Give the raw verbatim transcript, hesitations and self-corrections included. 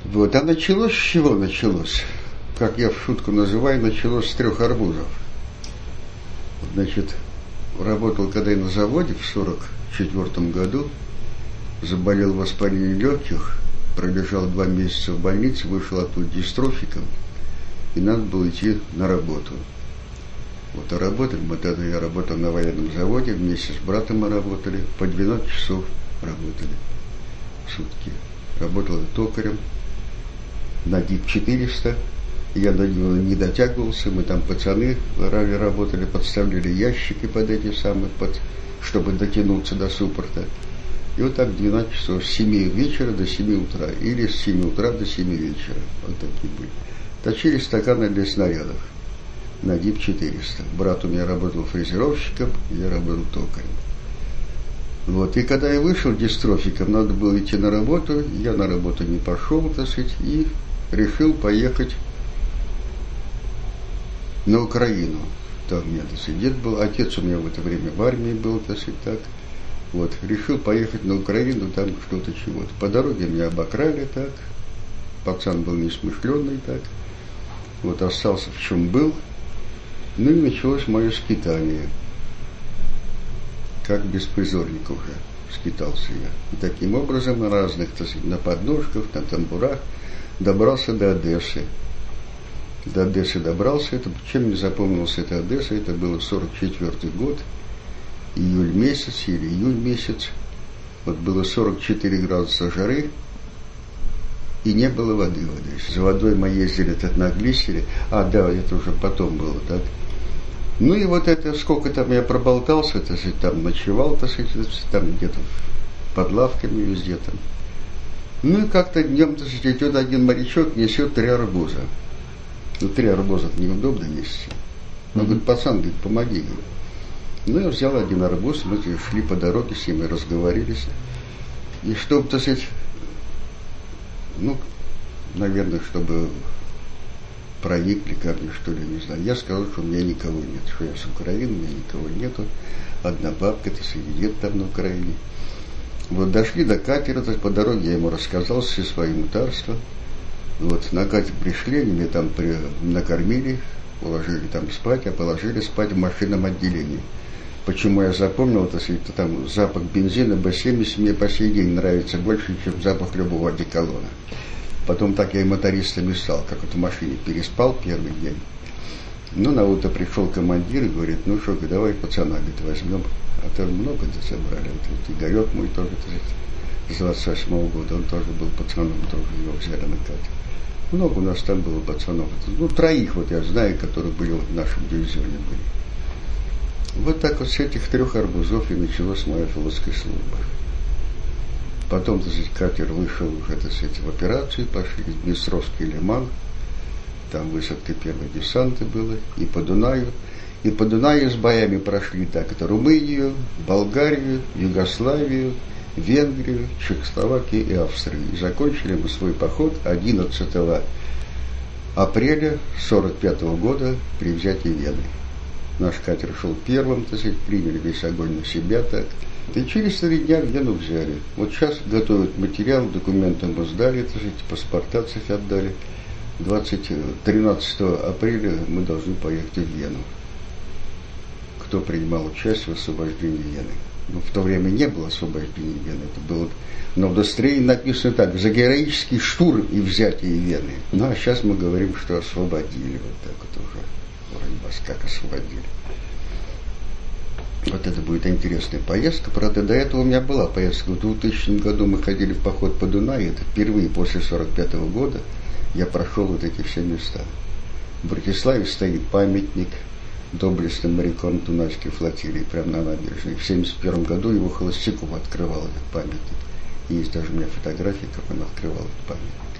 Вот, а началось с чего началось? Как я в шутку называю, началось с трех арбузов. Значит, работал когда я на заводе в сорок четвёртом году, заболел воспалением легких, пролежал два месяца в больнице, вышел оттуда дистрофиком, и надо было идти на работу. Вот, а работали мы тогда, я работал на военном заводе, вместе с братом мы работали, по двенадцать часов работали в сутки. Работал токарем на ДИП четыреста, я до него не дотягивался, мы там пацаны работали, подставляли ящики под эти самые, под, чтобы дотянуться до суппорта. И вот так двенадцать часов, с семи вечера до семи утра, или с семи утра до семи вечера, вот такие были. Точили стаканы для снарядов на ДИП четыреста. Брат у меня работал фрезеровщиком, я работал токарем. Вот, и когда я вышел дистрофиком, надо было идти на работу, я на работу не пошел, так сказать, и решил поехать на Украину. Там у меня, так сказать, дед был, отец у меня в это время в армии был, так сказать, так. Вот, решил поехать на Украину, там что-то чего-то. По дороге меня обокрали, так. Пацан был несмышленный, так. Вот, остался в чем был. Ну и началось мое скитание. Как беспризорник уже скитался я. И таким образом на разных, так сказать, на подножках, на тамбурах добрался до Одессы. До Одессы добрался. Это, чем мне запомнился эта Одесса, это был сорок четвёртый год, июль месяц или июль месяц. Вот было сорок четыре градуса жары, и не было воды в Одессе. За водой мы ездили так на глиссере. А, да, это уже потом было, так. Ну и вот это, сколько там я проболтался, так сказать, там ночевал, так сказать, там где-то под лавками везде там. Ну и как-то днем, так сказать, идет один морячок, несет три арбуза. Ну, три арбуза неудобно нести. Он говорит, пацан, говорит, помоги. Ну, я взял один арбуз, мы шли по дороге с ним и разговорились. И чтобы, так сказать, ну, наверное, чтобы проникли ко мне, что ли, не знаю. Я сказал, что у меня никого нет, что я с Украины, у меня никого нету. Одна бабка, так сказать, дед там на Украине. Вот дошли до катера, так, по дороге я ему рассказал все свои мытарства. Вот, на катер пришли, они меня там при, накормили, уложили там спать, а положили спать в машинном отделении. Почему я запомнил, так сказать, там запах бензина бэ семьдесят мне по сей день нравится больше, чем запах любого одеколона. Потом так я и мотористами стал, как вот в машине переспал первый день. Ну, на утро пришел командир и говорит, ну что, давай пацана, говорит, возьмем. А то много-то собрали. Вот Игорек мой тоже, так сказать, с двадцать восьмого года, он тоже был пацаном, тоже его взяли на катер. Много у нас там было пацанов. Ну, троих вот я знаю, которые были вот в нашем дивизионе были. Вот так вот с этих трех арбузов и началась моя флотская служба. Потом, так сказать, катер вышел уже, так сказать, в операцию, пошли в Днестровский лиман, там высадка первой десанты было, и по Дунаю. И по Дунаю с боями прошли так, это Румынию, Болгарию, Югославию, Венгрию, Чехословакию и Австрию. И закончили мы свой поход одиннадцатого апреля сорок пятого года при взятии Вены. Наш катер шел первым, так сказать, приняли весь огонь на себя так. И через три дня Вену взяли. Вот сейчас готовят материал, документы мы сдали, так сказать, паспорта циф отдали. тринадцатого апреля мы должны поехать в Вену. Кто принимал участие в освобождении Вены? Ну, в то время не было освобождения Вены. Это было, но в удостоверении написано так: за героический штурм и взятие Вены. Ну, а сейчас мы говорим, что освободили. Вот так вот уже. Вроде вас как освободили. Вот это будет интересная поездка. Правда, до этого у меня была поездка. В двухтысячном году мы ходили в поход по Дунаю. Это впервые после сорок пятого года я прошел вот эти все места. В Братиславе стоит памятник доблестным морякам Дунайской флотилии прямо на набережной. В семьдесят первом году его Холостяков открывал этот памятник. Есть даже у меня фотографии, как он открывал этот памятник.